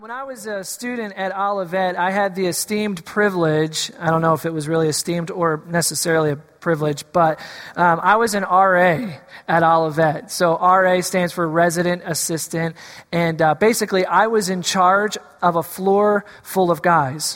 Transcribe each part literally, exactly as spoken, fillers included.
When I was a student at Olivet, I had the esteemed privilege, I don't know if it was really esteemed or necessarily a privilege, but um, I was an R A at Olivet. So R A stands for resident assistant, and uh, basically I was in charge of a floor full of guys.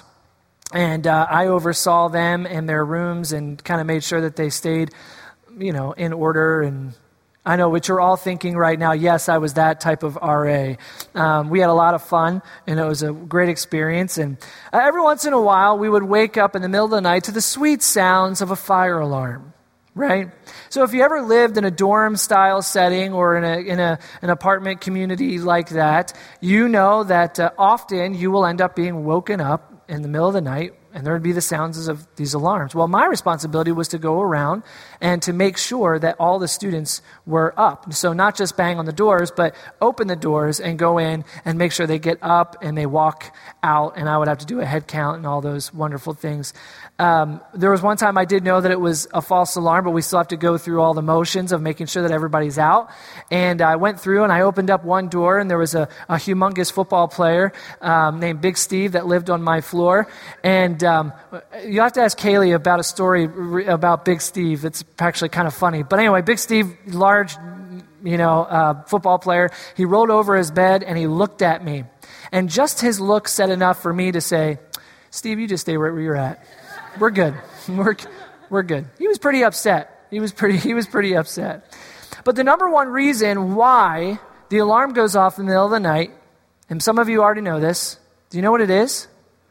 And uh, I oversaw them and their rooms and kind of made sure that they stayed, you know, in order. And I know what you're all thinking right now. Yes, I was that type of R A. Um, we had a lot of fun, and it was a great experience. And uh, every once in a while, we would wake up in the middle of the night to the sweet sounds of a fire alarm, right? So if you ever lived in a dorm-style setting or in a in a an apartment community like that, you know that uh, often you will end up being woken up in the middle of the night, and there would be the sounds of these alarms. Well, my responsibility was to go around and to make sure that all the students were up. So not just bang on the doors, but open the doors and go in and make sure they get up and they walk out, and I would have to do a head count and all those wonderful things. Um, there was one time I did know that it was a false alarm, but we still have to go through all the motions of making sure that everybody's out. And I went through and I opened up one door, and there was a, a humongous football player um, named Big Steve that lived on my floor. And um, you have to ask Kaylee about a story re- about Big Steve. It's actually kind of funny. But anyway, Big Steve, large, you know, uh, football player, he rolled over his bed and he looked at me. And just his look said enough for me to say, "Steve, you just stay right where you're at. We're good. We're we're good." He was pretty upset. He was pretty he was pretty upset. But the number one reason why the alarm goes off in the middle of the night, and some of you already know this, do you know what it is?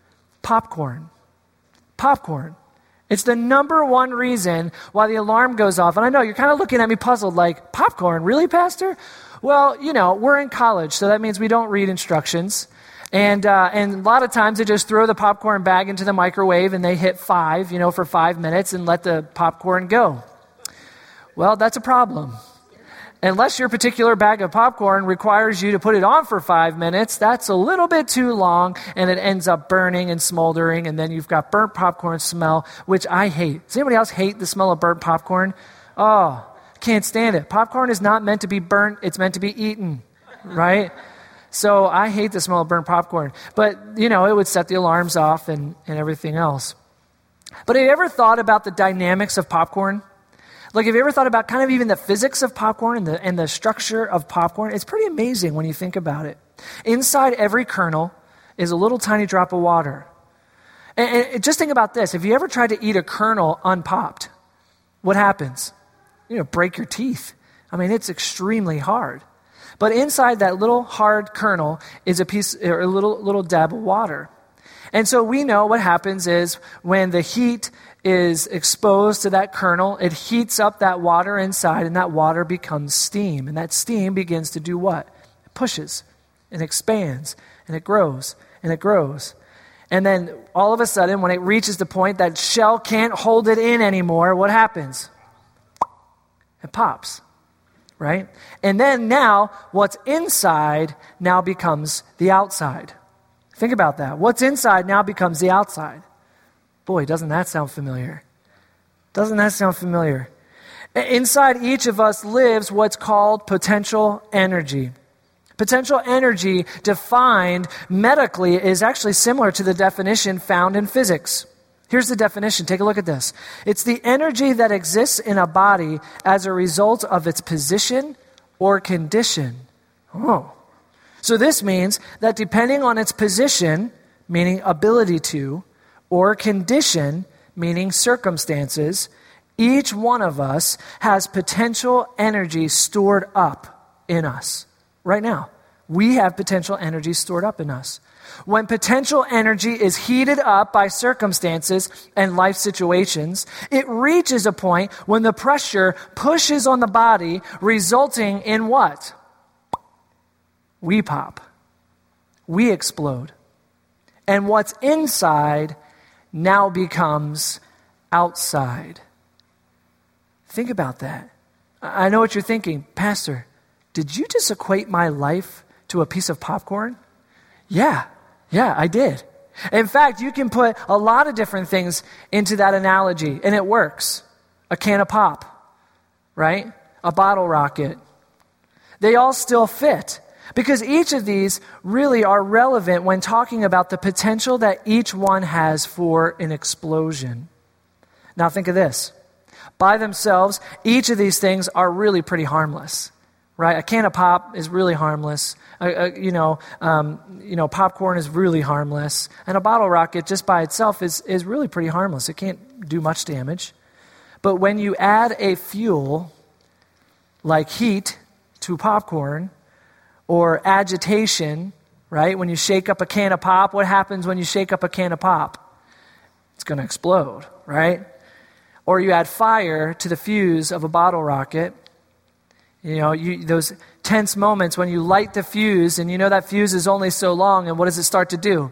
Popcorn. Popcorn. It's the number one reason why the alarm goes off. And I know you're kind of looking at me puzzled, like, popcorn, really, Pastor? Well, you know, we're in college, so that means we don't read instructions. And uh, and a lot of times they just throw the popcorn bag into the microwave and they hit five, you know, for five minutes and let the popcorn go. Well, that's a problem. Unless your particular bag of popcorn requires you to put it on for five minutes, that's a little bit too long, and it ends up burning and smoldering, and then you've got burnt popcorn smell, which I hate. Does anybody else hate the smell of burnt popcorn? Oh, can't stand it. Popcorn is not meant to be burnt. It's meant to be eaten, right? So I hate the smell of burnt popcorn. But, you know, it would set the alarms off and, and everything else. But have you ever thought about the dynamics of popcorn? Like, have you ever thought about kind of even the physics of popcorn and the, and the structure of popcorn? It's pretty amazing when you think about it. Inside every kernel is a little tiny drop of water. And, and just think about this. Have you ever tried to eat a kernel unpopped? What happens? You know, break your teeth. I mean, it's extremely hard. But inside that little hard kernel is a piece, or a little little dab of water. And so we know what happens is when the heat is exposed to that kernel, it heats up that water inside, and that water becomes steam. And that steam begins to do what? It pushes and expands, and it grows, and it grows. And then all of a sudden, when it reaches the point that shell can't hold it in anymore, what happens? It pops. Right? And then now, what's inside now becomes the outside. Think about that. What's inside now becomes the outside. Boy, doesn't that sound familiar? Doesn't that sound familiar? Inside each of us lives what's called potential energy. Potential energy, defined medically, is actually similar to the definition found in physics. Here's the definition. Take a look at this. It's the energy that exists in a body as a result of its position or condition. Oh. So this means that depending on its position, meaning ability to, or condition, meaning circumstances, each one of us has potential energy stored up in us. Right now, we have potential energy stored up in us. When potential energy is heated up by circumstances and life situations, it reaches a point when the pressure pushes on the body, resulting in what? We pop. We explode. And what's inside now becomes outside. Think about that. I know what you're thinking. Pastor, did you just equate my life to a piece of popcorn? Yeah. Yeah, I did. In fact, you can put a lot of different things into that analogy, and it works. A can of pop, right? A bottle rocket. They all still fit. Because each of these really are relevant when talking about the potential that each one has for an explosion. Now think of this. By themselves, each of these things are really pretty harmless, right? A can of pop is really harmless. Uh, uh, you know, um, you know, popcorn is really harmless. And a bottle rocket just by itself is, is really pretty harmless. It can't do much damage. But when you add a fuel like heat to popcorn, or agitation, right? When you shake up a can of pop, what happens when you shake up a can of pop? It's going to explode, right? Or you add fire to the fuse of a bottle rocket. You know, you, those tense moments when you light the fuse, and you know that fuse is only so long, and what does it start to do?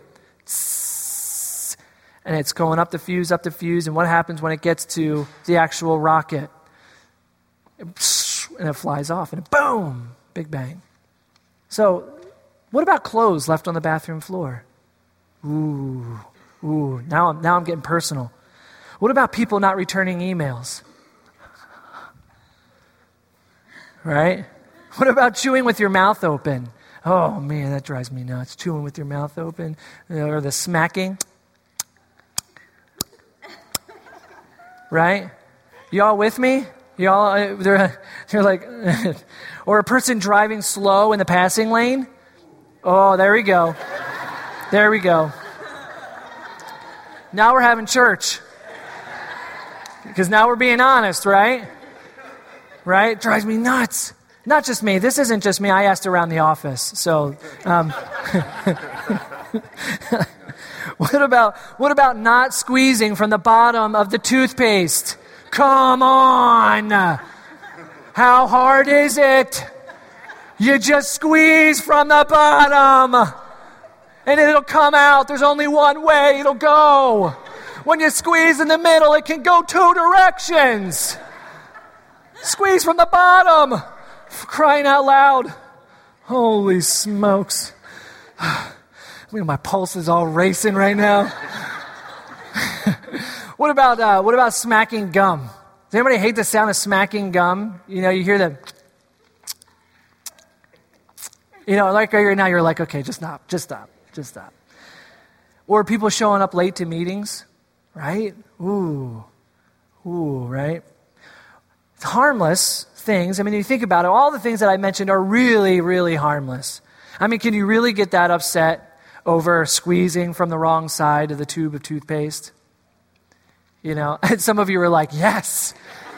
And it's going up the fuse, up the fuse, and what happens when it gets to the actual rocket? And it flies off, and boom, big bang. So, what about clothes left on the bathroom floor? Ooh, ooh, now I'm, now I'm getting personal. What about people not returning emails? Right? What about chewing with your mouth open? Oh, man, that drives me nuts. Chewing with your mouth open. Or the smacking. Right? Y'all with me? Y'all, they're, they're like, or a person driving slow in the passing lane. Oh, there we go. There we go. Now we're having church. Because now we're being honest, right? Right? Drives me nuts. Not just me. This isn't just me. I asked around the office. So, um, what about what about not squeezing from the bottom of the toothpaste? Come on. How hard is it? You just squeeze from the bottom and it'll come out. There's only one way it'll go. When you squeeze in the middle, it can go two directions. Squeeze from the bottom. For crying out loud. Holy smokes. My pulse is all racing right now. What about uh, what about smacking gum? Does anybody hate the sound of smacking gum? You know, you hear the, you know, like right now you're like, okay, just stop, just stop, just stop. Or people showing up late to meetings, right? Ooh, ooh, right? It's harmless things. I mean, you think about it, all the things that I mentioned are really, really harmless. I mean, can you really get that upset over squeezing from the wrong side of the tube of toothpaste? You know, and some of you are like, yes,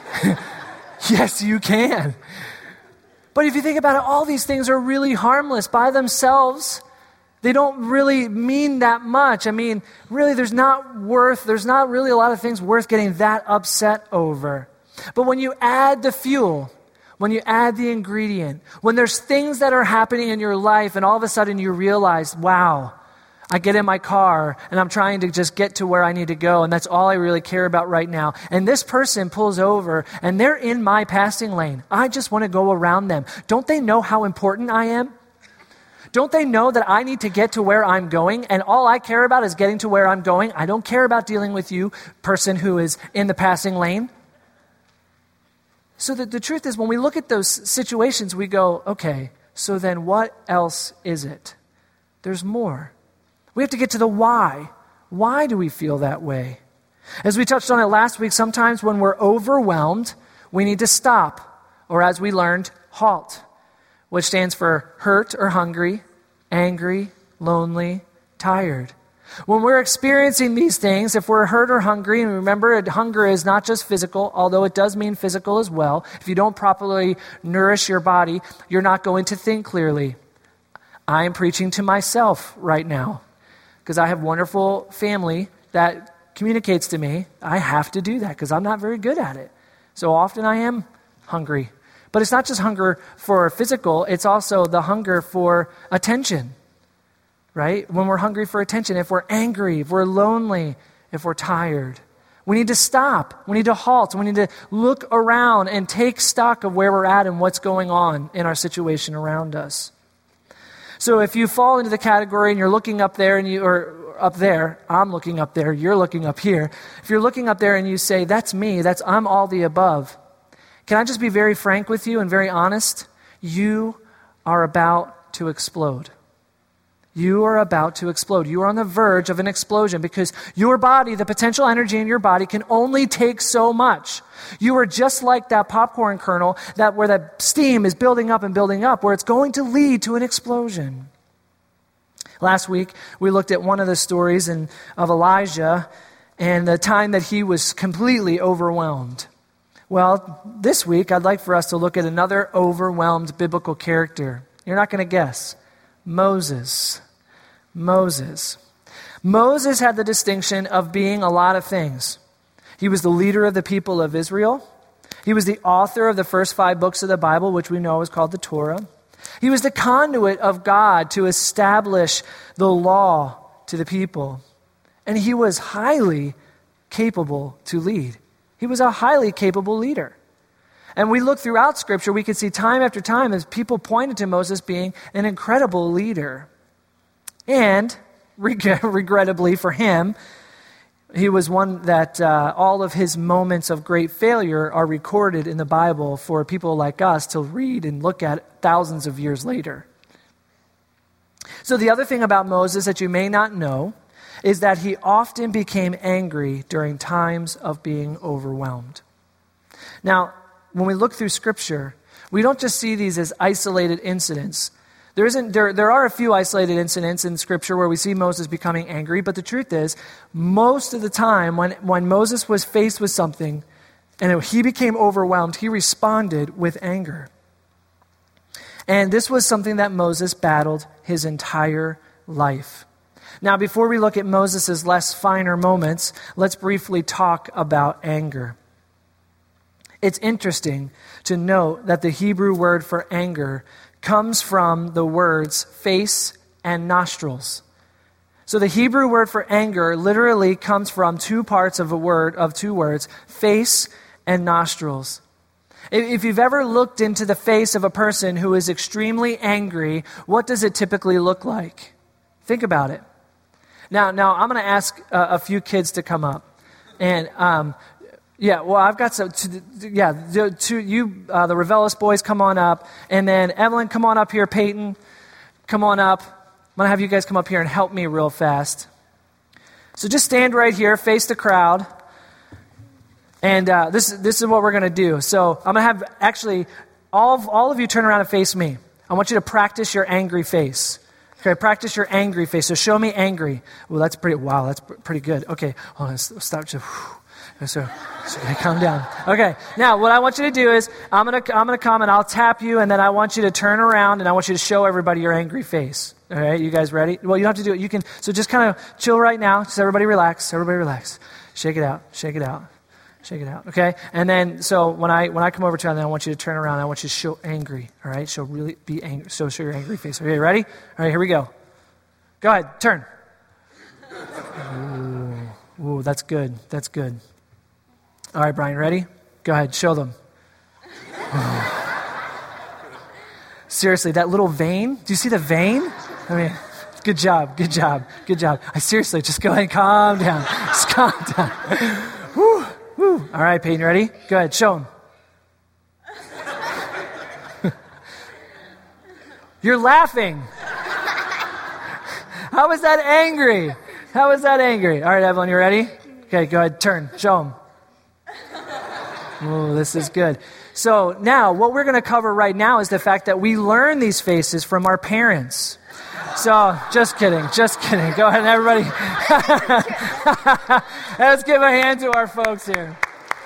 yes, you can. But if you think about it, all these things are really harmless by themselves. They don't really mean that much. I mean, really, there's not worth, there's not really a lot of things worth getting that upset over. But when you add the fuel, when you add the ingredient, when there's things that are happening in your life and all of a sudden you realize, wow, I get in my car and I'm trying to just get to where I need to go and that's all I really care about right now. And this person pulls over and they're in my passing lane. I just want to go around them. Don't they know how important I am? Don't they know that I need to get to where I'm going and all I care about is getting to where I'm going? I don't care about dealing with you, person who is in the passing lane. So the, the truth is when we look at those situations, we go, okay, so then what else is it? There's more. We have to get to the why. Why do we feel that way? As we touched on it last week, sometimes when we're overwhelmed, we need to stop, or as we learned, halt, which stands for hurt or hungry, angry, lonely, tired. When we're experiencing these things, if we're hurt or hungry, and remember, hunger is not just physical, although it does mean physical as well. If you don't properly nourish your body, you're not going to think clearly. I am preaching to myself right now. Because I have wonderful family that communicates to me, I have to do that because I'm not very good at it. So often I am hungry. But it's not just hunger for physical, it's also the hunger for attention, right? When we're hungry for attention, if we're angry, if we're lonely, if we're tired, we need to stop. We need to halt. We need to look around and take stock of where we're at and what's going on in our situation around us. So if you fall into the category and you're looking up there and you or up there, I'm looking up there, you're looking up here. If you're looking up there and you say, that's me, that's I'm all the above. Can I just be very frank with you and very honest? You are about to explode. You are about to explode. You are on the verge of an explosion because your body, the potential energy in your body, can only take so much. You are just like that popcorn kernel that where that steam is building up and building up, where it's going to lead to an explosion. Last week, we looked at one of the stories in, of Elijah and the time that he was completely overwhelmed. Well, this week, I'd like for us to look at another overwhelmed biblical character. You're not going to guess. Moses. Moses. Moses had the distinction of being a lot of things. He was the leader of the people of Israel. He was the author of the first five books of the Bible, which we know is called the Torah. He was the conduit of God to establish the law to the people. And he was highly capable to lead. He was a highly capable leader. And we look throughout Scripture, we can see time after time as people pointed to Moses being an incredible leader. And, reg- regrettably for him, he was one that uh, all of his moments of great failure are recorded in the Bible for people like us to read and look at thousands of years later. So the other thing about Moses that you may not know is that he often became angry during times of being overwhelmed. Now, when we look through Scripture, we don't just see these as isolated incidents. There isn't there, there are a few isolated incidents in Scripture where we see Moses becoming angry, but the truth is, most of the time when, when Moses was faced with something and he became overwhelmed, he responded with anger. And this was something that Moses battled his entire life. Now, before we look at Moses' less finer moments, let's briefly talk about anger. It's interesting to note that the Hebrew word for anger comes from the words face and nostrils. So the Hebrew word for anger literally comes from two parts of a word, of two words, face and nostrils. If you've ever looked into the face of a person who is extremely angry, what does it typically look like? Think about it. Now, now I'm going to ask uh, a few kids to come up. And, um, yeah, well, I've got some, to, yeah, the, to you, uh, the Revelis boys, come on up. And then Evelyn, come on up here. Peyton, come on up. I'm going to have you guys come up here and help me real fast. So just stand right here, face the crowd. And uh, this, this is what we're going to do. So I'm going to have, actually, all of, all of you turn around and face me. I want you to practice your angry face. Okay, practice your angry face. So show me angry. Well, that's pretty, wow, that's pr- pretty good. Okay, hold on, stop. So, so, so okay, calm down. Okay, now what I want you to do is, I'm going to I'm gonna come and I'll tap you, and then I want you to turn around and I want you to show everybody your angry face. All right, you guys ready? Well, you don't have to do it. You can, so just kind of chill right now. Just everybody relax. Everybody relax. Shake it out. Shake it out. Shake it out, okay? And then, so when I when I come over to you, then I want you to turn around. I want you to show angry, all right? Show really, be angry. So show your angry face. Okay, ready? All right, here we go. Go ahead, turn. Ooh, ooh, that's good. That's good. All right, Brian, ready? Go ahead, show them. Seriously, that little vein, do you see the vein? I mean, good job, good job, good job. I seriously, just go ahead and calm down. Just calm down. Whew. Woo. All right, Peyton, ready? Go ahead, show him. You're laughing. How is that angry? How is that angry? All right, Evelyn, you ready? Okay, go ahead, turn, show him. Oh, this is good. So now, what we're going to cover right now is the fact that we learn these faces from our parents. So, just kidding, just kidding. Go ahead, everybody. Let's give a hand to our folks here.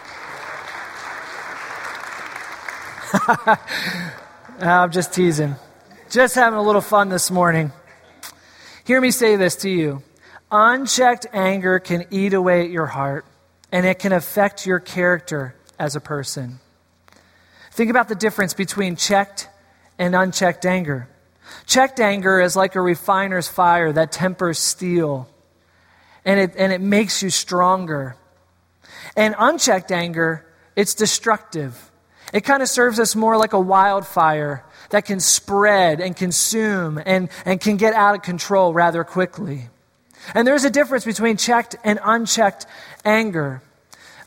I'm just teasing. Just having a little fun this morning. Hear me say this to you. Unchecked anger can eat away at your heart, and it can affect your character as a person. Think about the difference between checked and unchecked anger. Checked anger is like a refiner's fire that tempers steel, and it and it makes you stronger. And unchecked anger, it's destructive. It kind of serves us more like a wildfire that can spread and consume and, and can get out of control rather quickly. And there's a difference between checked and unchecked anger.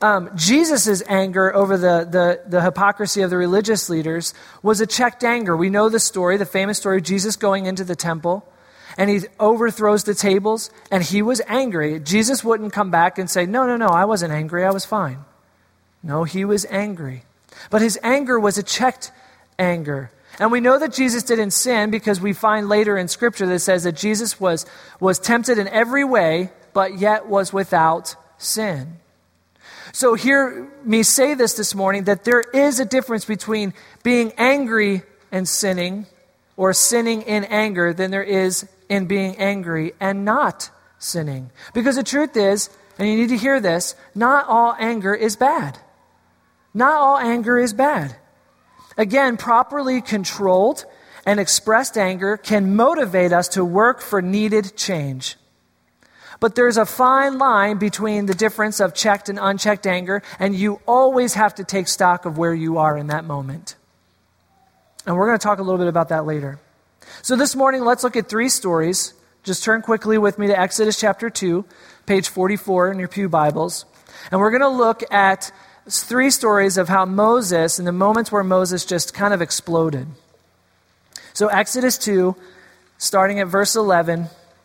Um, Jesus' anger over the, the, the hypocrisy of the religious leaders was a checked anger. We know the story, the famous story of Jesus going into the temple, and he overthrows the tables, and he was angry. Jesus wouldn't come back and say, no, no, no, I wasn't angry, I was fine. No, he was angry. But his anger was a checked anger. And we know that Jesus didn't sin because we find later in Scripture that says that Jesus was, was tempted in every way, but yet was without sin. So hear me say this this morning, that there is a difference between being angry and sinning, or sinning in anger, than there is in being angry and not sinning. Because the truth is, and you need to hear this, not all anger is bad. Not all anger is bad. Again, properly controlled and expressed anger can motivate us to work for needed change. But there's a fine line between the difference of checked and unchecked anger, and you always have to take stock of where you are in that moment. And we're going to talk a little bit about that later. So this morning, let's look at three stories. Just turn quickly with me to Exodus chapter two, page forty-four in your pew Bibles. And we're going to look at three stories of how Moses, in the moments where Moses just kind of exploded. So Exodus two, starting at verse eleven,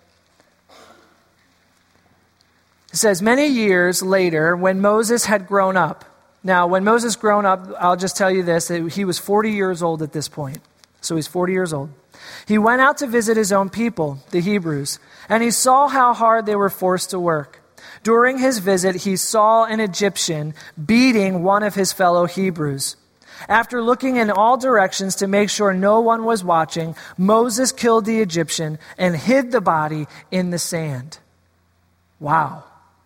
it says, many years later, when Moses had grown up. Now, when Moses grown up, I'll just tell you this, that he was forty years old at this point. So he's forty years old. He went out to visit his own people, the Hebrews, and he saw how hard they were forced to work. During his visit, he saw an Egyptian beating one of his fellow Hebrews. After looking in all directions to make sure no one was watching, Moses killed the Egyptian and hid the body in the sand. Wow.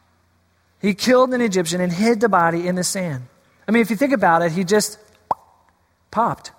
He killed an Egyptian and hid the body in the sand. I mean, if you think about it, he just popped.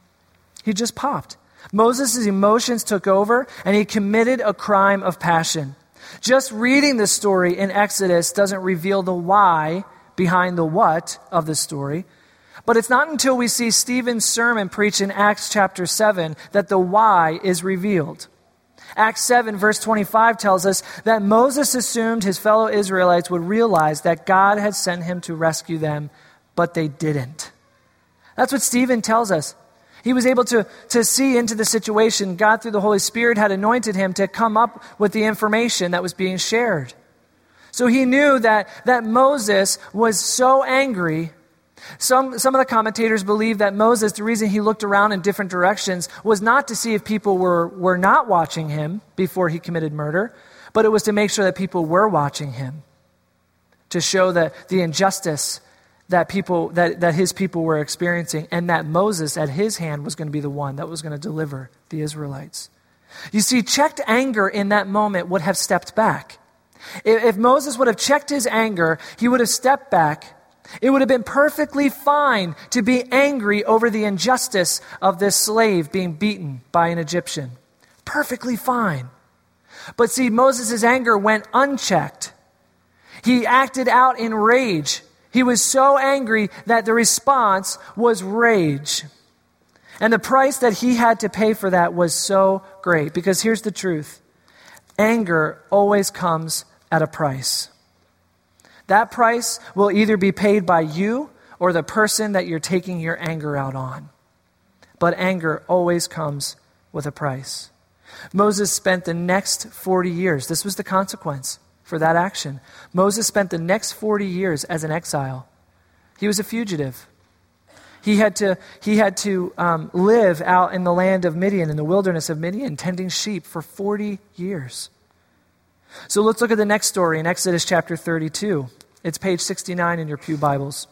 He just popped. Moses' emotions took over, and he committed a crime of passion. Just reading the story in Exodus doesn't reveal the why behind the what of the story. But it's not until we see Stephen's sermon preached in Acts chapter seven that the why is revealed. Acts seven, verse twenty-five tells us that Moses assumed his fellow Israelites would realize that God had sent him to rescue them, but they didn't. That's what Stephen tells us. He was able to, to see into the situation. God, through the Holy Spirit, had anointed him to come up with the information that was being shared. So he knew that, that Moses was so angry. Some, some of the commentators believe that Moses, the reason he looked around in different directions was not to see if people were, were not watching him before he committed murder, but it was to make sure that people were watching him, to show that the injustice that people that, that his people were experiencing, and that Moses at his hand was going to be the one that was going to deliver the Israelites. You see, checked anger in that moment would have stepped back. If, if Moses would have checked his anger, he would have stepped back. It would have been perfectly fine to be angry over the injustice of this slave being beaten by an Egyptian. Perfectly fine. But see, Moses' anger went unchecked. He acted out in rage. He was so angry that the response was rage. And the price that he had to pay for that was so great. Because here's the truth. Anger always comes at a price. That price will either be paid by you or the person that you're taking your anger out on. But anger always comes with a price. Moses spent the next forty years. This was the consequence for that action. Moses spent the next forty years as an exile. He was a fugitive. He had to, he had to um, live out in the land of Midian, in the wilderness of Midian, tending sheep for forty years. So let's look at the next story in Exodus chapter thirty-two. It's page sixty-nine in your pew Bibles.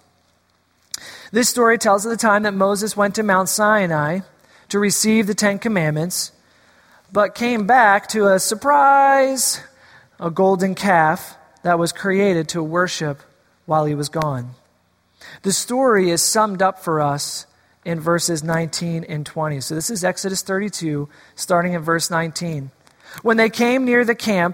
This story tells of the time that Moses went to Mount Sinai to receive the Ten Commandments, but came back to a surprise, a golden calf that was created to worship while he was gone. The story is summed up for us in verses nineteen and twenty. So this is Exodus thirty-two, starting at verse nineteen. When they came near the camp,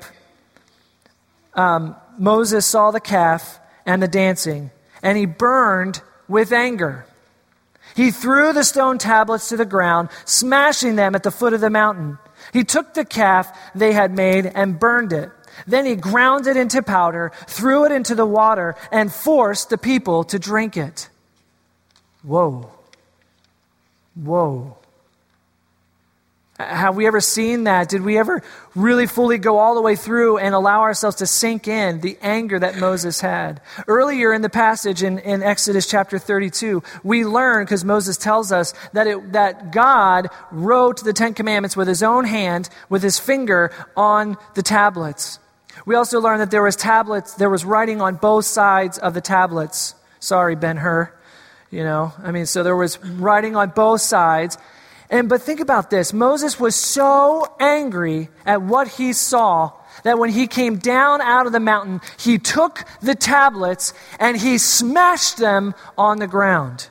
um, Moses saw the calf and the dancing, and he burned with anger. He threw the stone tablets to the ground, smashing them at the foot of the mountain. He took the calf they had made and burned it. Then he ground it into powder, threw it into the water, and forced the people to drink it. Whoa. Whoa. Have we ever seen that? Did we ever really fully go all the way through and allow ourselves to sink in the anger that Moses had? Earlier in the passage in, in Exodus chapter thirty-two, we learn, because Moses tells us, that it, that God wrote the Ten Commandments with his own hand, with his finger on the tablets. We also learn that there was tablets, there was writing on both sides of the tablets. Sorry, Ben-Hur. You know, I mean, so there was writing on both sides. And but think about this. Moses was so angry at what he saw that when he came down out of the mountain, he took the tablets and he smashed them on the ground.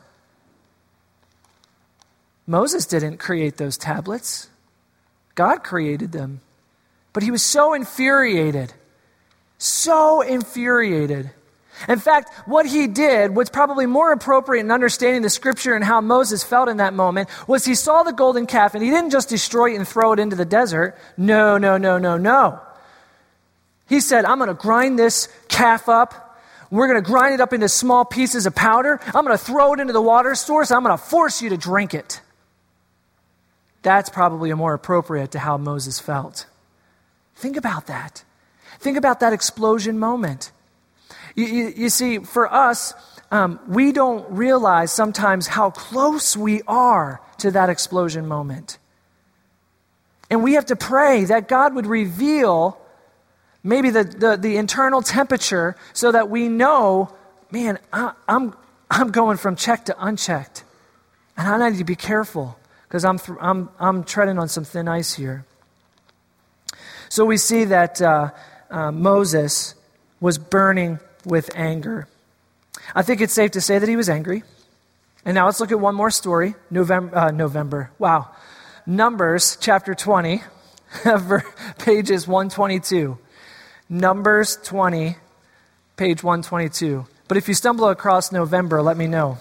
Moses didn't create those tablets. God created them. But he was so infuriated. So infuriated. In fact, what he did, what's probably more appropriate in understanding the scripture and how Moses felt in that moment, was he saw the golden calf and he didn't just destroy it and throw it into the desert. No, no, no, no, no. He said, I'm going to grind this calf up. We're going to grind it up into small pieces of powder. I'm going to throw it into the water source. I'm going to force you to drink it. That's probably a more appropriate to how Moses felt. Think about that. Think about that explosion moment. You, you, you see, for us, um, we don't realize sometimes how close we are to that explosion moment. And we have to pray that God would reveal maybe the, the, the internal temperature so that we know, man, I, I'm, I'm going from checked to unchecked. And I need to be careful because I'm, th- I'm, I'm treading on some thin ice here. So we see that uh, uh, Moses was burning with anger. I think it's safe to say that he was angry. And now let's look at one more story. November, uh, November. Wow. Numbers chapter twenty, pages one twenty-two. Numbers twenty, page one twenty-two. But if you stumble across November, let me know.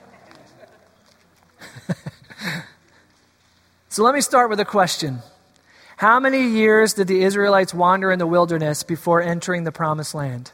So let me start with a question. How many years did the Israelites wander in the wilderness before entering the promised land?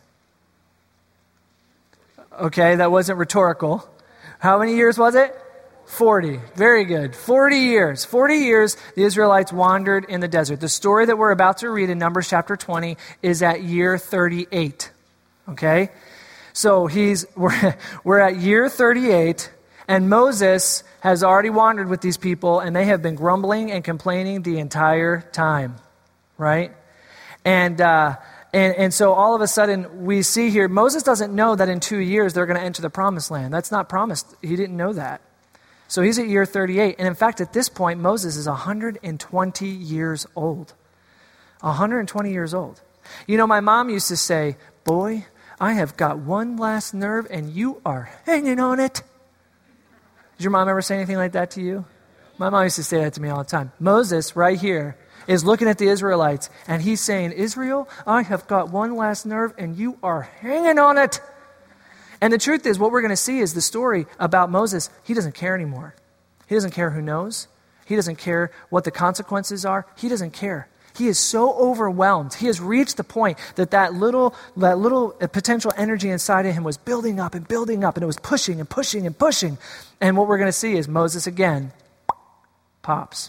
Okay, that wasn't rhetorical. How many years was it? forty. Very good. forty years. forty years the Israelites wandered in the desert. The story that we're about to read in Numbers chapter twenty is at year thirty-eight. Okay? So he's we're, we're at year thirty-eight, and Moses has already wandered with these people, and they have been grumbling and complaining the entire time. Right? And uh And, and so all of a sudden we see here, Moses doesn't know that in two years they're going to enter the promised land. That's not promised. He didn't know that. So he's at year thirty-eight. And in fact, at this point, Moses is one hundred twenty years old. one hundred twenty years old. You know, my mom used to say, boy, I have got one last nerve and you are hanging on it. Did your mom ever say anything like that to you? My mom used to say that to me all the time. Moses, right here, is looking at the Israelites, and he's saying, Israel, I have got one last nerve, and you are hanging on it. And the truth is, what we're going to see is the story about Moses. He doesn't care anymore. He doesn't care who knows. He doesn't care what the consequences are. He doesn't care. He is so overwhelmed. He has reached the point that that little, that little potential energy inside of him was building up and building up, and it was pushing and pushing and pushing. And what we're going to see is Moses again pops.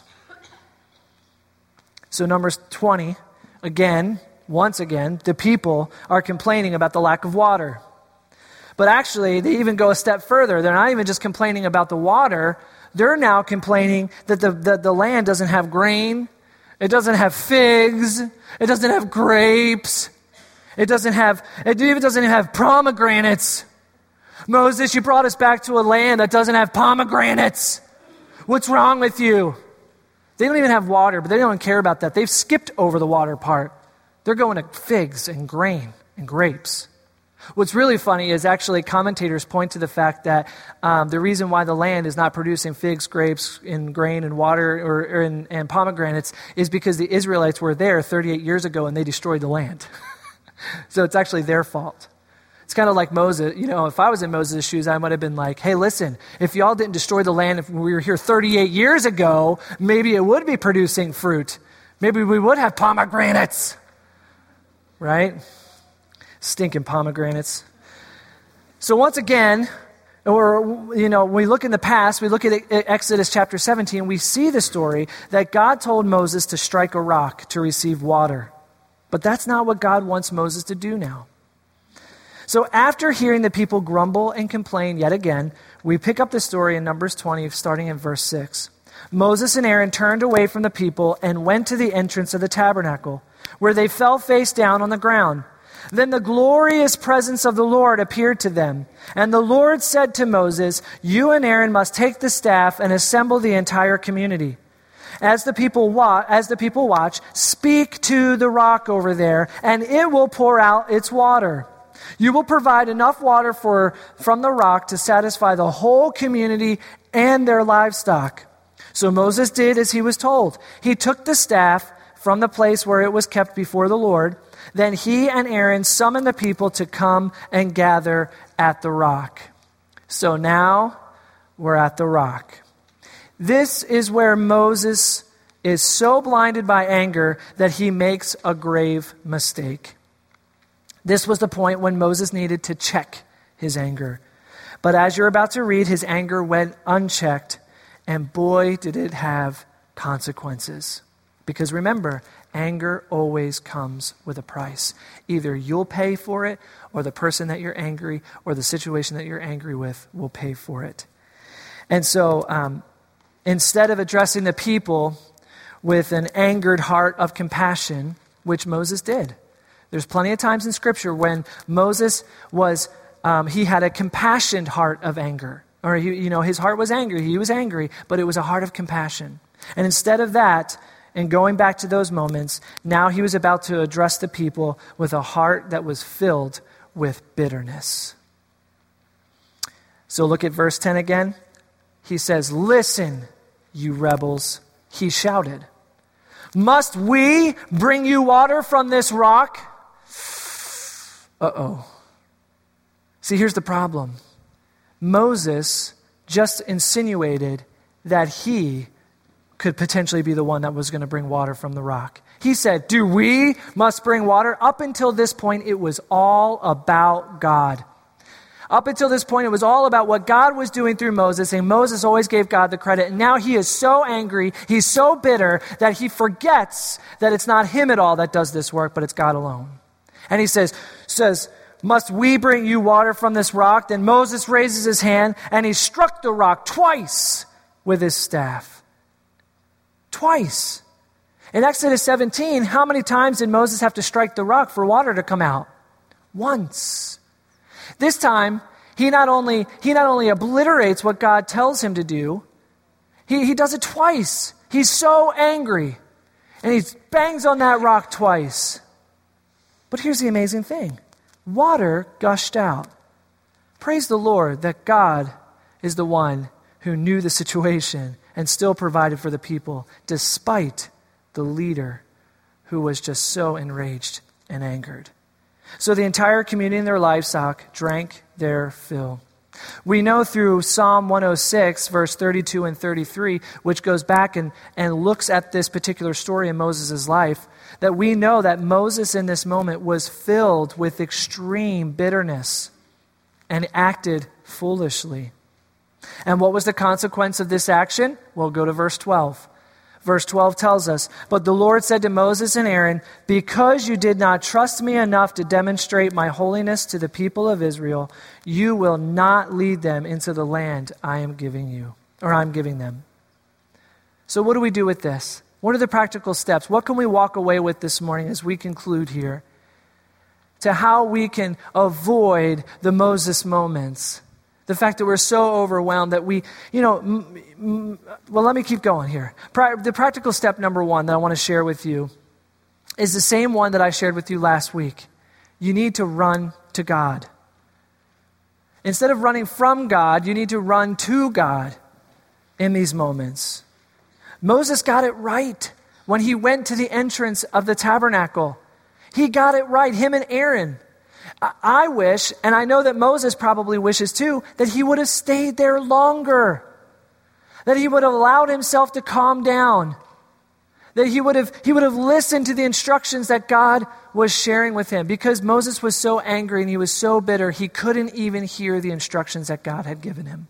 So Numbers twenty, again, once again, the people are complaining about the lack of water. But actually, they even go a step further. They're not even just complaining about the water. They're now complaining that the, the, the land doesn't have grain. It doesn't have figs. It doesn't have grapes. It doesn't have, it even doesn't even have pomegranates. Moses, you brought us back to a land that doesn't have pomegranates. What's wrong with you? They don't even have water, but they don't care about that. They've skipped over the water part. They're going to figs and grain and grapes. What's really funny is actually commentators point to the fact that um, the reason why the land is not producing figs, grapes, and grain and water or, or in, and pomegranates is because the Israelites were there thirty-eight years ago and they destroyed the land. So it's actually their fault. It's kind of like Moses. You know, if I was in Moses' shoes, I might have been like, hey, listen, if y'all didn't destroy the land, if we were here thirty-eight years ago, maybe it would be producing fruit. Maybe we would have pomegranates. right? Stinking pomegranates. So once again, or, you know, when we look in the past, we look at Exodus chapter seventeen, we see the story that God told Moses to strike a rock to receive water. But that's not what God wants Moses to do now. So after hearing the people grumble and complain yet again, we pick up the story in Numbers twenty, starting in verse six. Moses and Aaron turned away from the people and went to the entrance of the tabernacle, where they fell face down on the ground. Then the glorious presence of the Lord appeared to them. And the Lord said to Moses, "You and Aaron must take the staff and assemble the entire community. As the people wa- as the people watch, speak to the rock over there, and it will pour out its water. You will provide enough water for, from the rock to satisfy the whole community and their livestock." So Moses did as he was told. He took the staff from the place where it was kept before the Lord. Then he and Aaron summoned the people to come and gather at the rock. So now we're at the rock. This is where Moses is so blinded by anger that he makes a grave mistake. This was the point when Moses needed to check his anger. But as you're about to read, his anger went unchecked, and boy, did it have consequences. Because remember, anger always comes with a price. Either you'll pay for it, or the person that you're angry, or the situation that you're angry with will pay for it. And so, um, instead of addressing the people with an angered heart of compassion, which Moses did, there's plenty of times in Scripture when Moses was, um, he had a compassionate heart of anger. Or, he, you know, his heart was angry. He was angry, but it was a heart of compassion. And instead of that, and going back to those moments, now he was about to address the people with a heart that was filled with bitterness. So look at verse ten again. He says, "Listen, you rebels," he shouted. "Must we bring you water from this rock?" Uh-oh. See, here's the problem. Moses just insinuated that he could potentially be the one that was going to bring water from the rock. He said, "Do we must bring water?" Up until this point, it was all about God. Up until this point, it was all about what God was doing through Moses, and Moses always gave God the credit. And now he is so angry, he's so bitter, that he forgets that it's not him at all that does this work, but it's God alone. And he says, says, "Must we bring you water from this rock?" Then Moses raises his hand, and he struck the rock twice with his staff. Twice. In Exodus seventeen, how many times did Moses have to strike the rock for water to come out? Once. This time, he not only he not only obliterates what God tells him to do, he, he does it twice. He's so angry, and he bangs on that rock twice. But here's the amazing thing. Water gushed out. Praise the Lord that God is the one who knew the situation and still provided for the people, despite the leader who was just so enraged and angered. So the entire community and their livestock drank their fill. We know through Psalm one oh six, verse thirty-two and thirty-three, which goes back and, and looks at this particular story in Moses' life, that we know that Moses in this moment was filled with extreme bitterness and acted foolishly. And what was the consequence of this action? Well, go to verse twelve. Verse twelve tells us, "But the Lord said to Moses and Aaron, because you did not trust me enough to demonstrate my holiness to the people of Israel, you will not lead them into the land I am giving you, or I'm giving them." So what do we do with this? What are the practical steps? What can we walk away with this morning as we conclude here to how we can avoid the Moses moments? The fact that we're so overwhelmed that we, you know, m- m- well, let me keep going here. Pri- the practical step number one that I want to share with you is the same one that I shared with you last week. You need to run to God. Instead of running from God, you need to run to God in these moments. Moses got it right when he went to the entrance of the tabernacle. He got it right, him and Aaron. I wish, and I know that Moses probably wishes too, that he would have stayed there longer. That he would have allowed himself to calm down. That he would have he would have listened to the instructions that God was sharing with him. Because Moses was so angry and he was so bitter, he couldn't even hear the instructions that God had given him.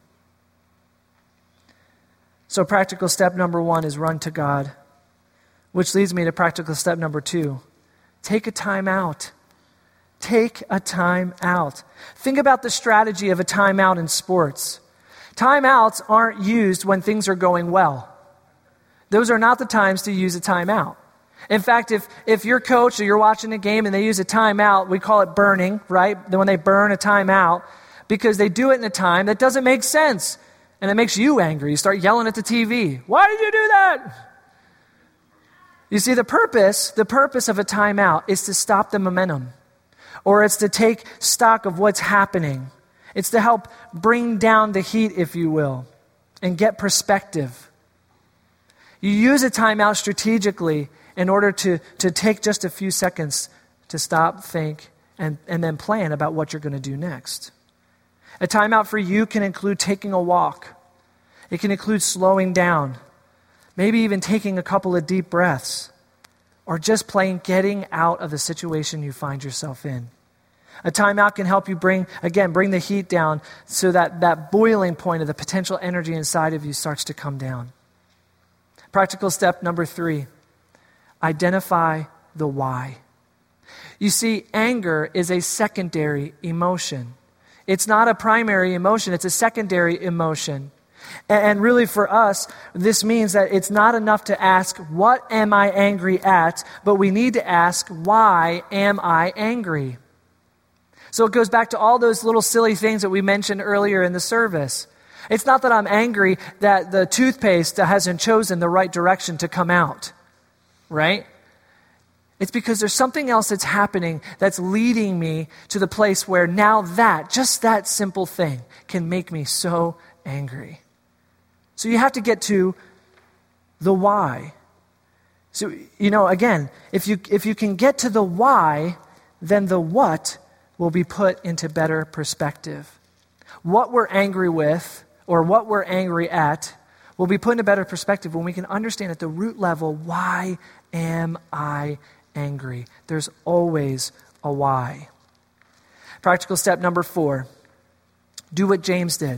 So practical step number one is run to God, which leads me to practical step number two. Take a time out. Take a time out. Think about the strategy of a timeout in sports. Timeouts aren't used when things are going well. Those are not the times to use a timeout. In fact, if, if you're coach or you're watching a game and they use a timeout, we call it burning, right? When they burn a timeout, because they do it in a time that doesn't make sense. And it makes you angry. You start yelling at the T V. Why did you do that? You see, the purpose, the purpose of a timeout is to stop the momentum. Or it's to take stock of what's happening. It's to help bring down the heat, if you will, and get perspective. You use a timeout strategically in order to, to take just a few seconds to stop, think, and, and then plan about what you're going to do next. A timeout for you can include taking a walk. It can include slowing down, maybe even taking a couple of deep breaths, or just plain getting out of the situation you find yourself in. A timeout can help you bring, again, bring the heat down so that that boiling point of the potential energy inside of you starts to come down. Practical step number three, identify the why. You see, anger is a secondary emotion. It's not a primary emotion, it's a secondary emotion. And really for us, this means that it's not enough to ask, what am I angry at? But we need to ask, why am I angry? So it goes back to all those little silly things that we mentioned earlier in the service. It's not that I'm angry that the toothpaste hasn't chosen the right direction to come out, right? It's because there's something else that's happening that's leading me to the place where now that, just that simple thing, can make me so angry. So you have to get to the why. So, you know, again, if you if you can get to the why, then the what will be put into better perspective. What we're angry with, or what we're angry at, will be put into better perspective when we can understand at the root level, why am I angry? There's always a why. Practical step number four, do what James did.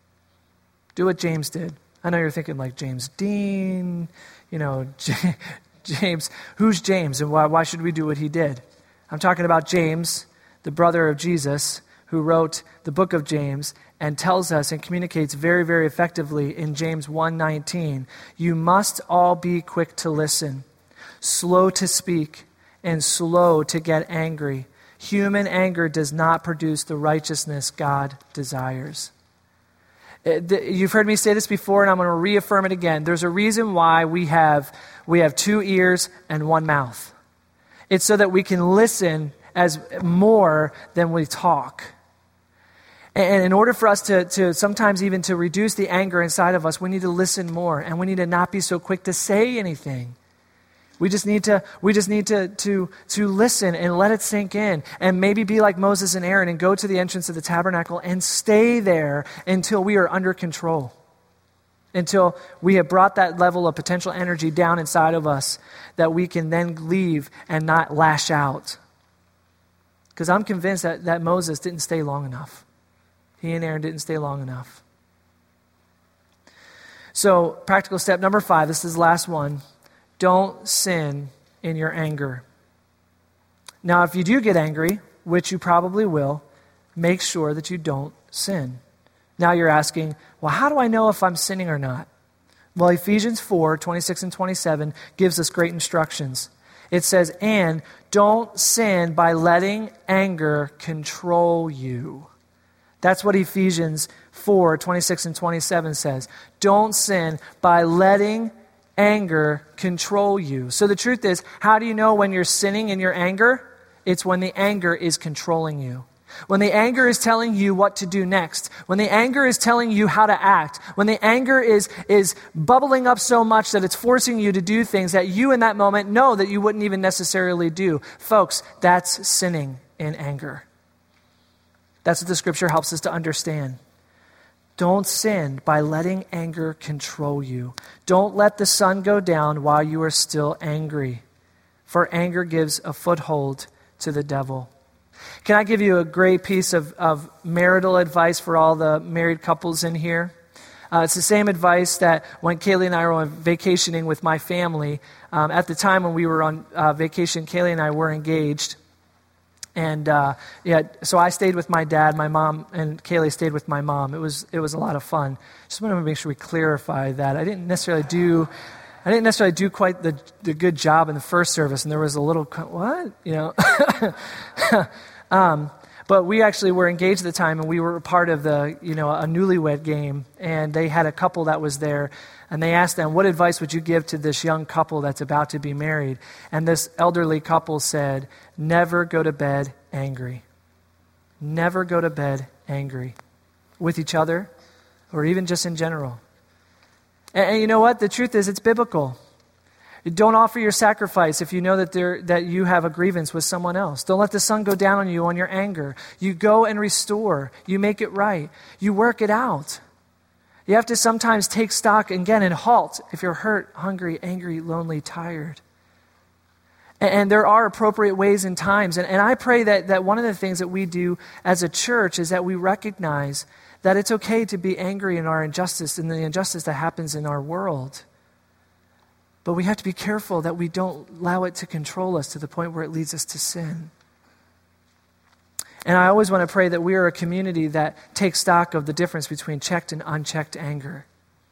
Do what James did. I know you're thinking like James Dean, you know, J- James. Who's James and why, why should we do what he did? I'm talking about James, the brother of Jesus, who wrote the book of James and tells us and communicates very, very effectively in James one nineteen, you must all be quick to listen, slow to speak, and slow to get angry. Human anger does not produce the righteousness God desires. You've heard me say this before, and I'm going to reaffirm it again. There's a reason why we have we have two ears and one mouth. It's so that we can listen as more than we talk. And in order for us to, to sometimes even to reduce the anger inside of us, we need to listen more, and we need to not be so quick to say anything. We just need to we just need to to to listen and let it sink in, and maybe be like Moses and Aaron and go to the entrance of the tabernacle and stay there until we are under control. Until we have brought that level of potential energy down inside of us that we can then leave and not lash out. Because I'm convinced that, that Moses didn't stay long enough. He and Aaron didn't stay long enough. So, practical step number five, this is the last one. Don't sin in your anger. Now, if you do get angry, which you probably will, make sure that you don't sin. Now you're asking, well, how do I know if I'm sinning or not? Well, Ephesians four, twenty-six and twenty-seven gives us great instructions. It says, and don't sin by letting anger control you. That's what Ephesians four, twenty-six and twenty-seven says. Don't sin by letting anger control you. So the truth is, how do you know when you're sinning in your anger? It's when the anger is controlling you. When the anger is telling you what to do next. When the anger is telling you how to act. When the anger is, is bubbling up so much that it's forcing you to do things that you in that moment know that you wouldn't even necessarily do. Folks, that's sinning in anger. That's what the scripture helps us to understand. Don't sin by letting anger control you. Don't let the sun go down while you are still angry, for anger gives a foothold to the devil. Can I give you a great piece of, of marital advice for all the married couples in here? Uh, it's the same advice that when Kaylee and I were on vacationing with my family, um, at the time when we were on uh, vacation, Kaylee and I were engaged. And uh, yeah, so I stayed with my dad, my mom, and Kaylee stayed with my mom. It was it was a lot of fun. Just wanted to make sure we clarify that. I didn't necessarily do, I didn't necessarily do quite the the good job in the first service, and there was a little what you know. um, but we actually were engaged at the time, and we were a part of the you know a newlywed game, and they had a couple that was there. And they asked them, what advice would you give to this young couple that's about to be married? And this elderly couple said, never go to bed angry. Never go to bed angry with each other or even just in general. And, and you know what? The truth is, it's biblical. Don't offer your sacrifice if you know that there that you have a grievance with someone else. Don't let the sun go down on you on your anger. You go and restore. You make it right. You work it out. You have to sometimes take stock again and halt if you're hurt, hungry, angry, lonely, tired. And, and there are appropriate ways and times. And, and I pray that, that one of the things that we do as a church is that we recognize that it's okay to be angry in our injustice and the injustice that happens in our world. But we have to be careful that we don't allow it to control us to the point where it leads us to sin. And I always want to pray that we are a community that takes stock of the difference between checked and unchecked anger.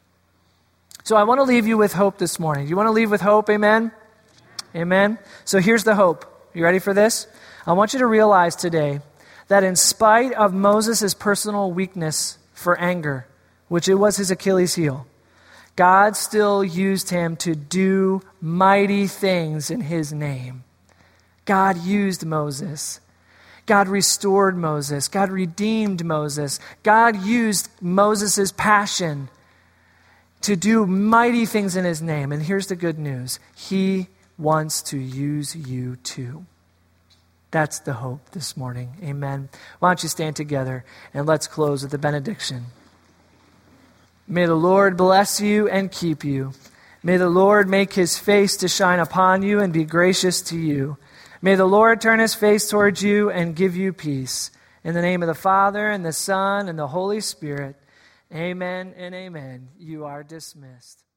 So I want to leave you with hope this morning. You want to leave with hope, amen? Amen. So here's the hope. You ready for this? I want you to realize today that in spite of Moses' personal weakness for anger, which it was his Achilles heel, God still used him to do mighty things in his name. God used Moses. God restored Moses. God redeemed Moses. God used Moses' passion to do mighty things in his name. And here's the good news. He wants to use you too. That's the hope this morning. Amen. Why don't you stand together and let's close with the benediction. May the Lord bless you and keep you. May the Lord make his face to shine upon you and be gracious to you. May the Lord turn his face towards you and give you peace. In the name of the Father, and the Son, and the Holy Spirit, amen and amen. You are dismissed.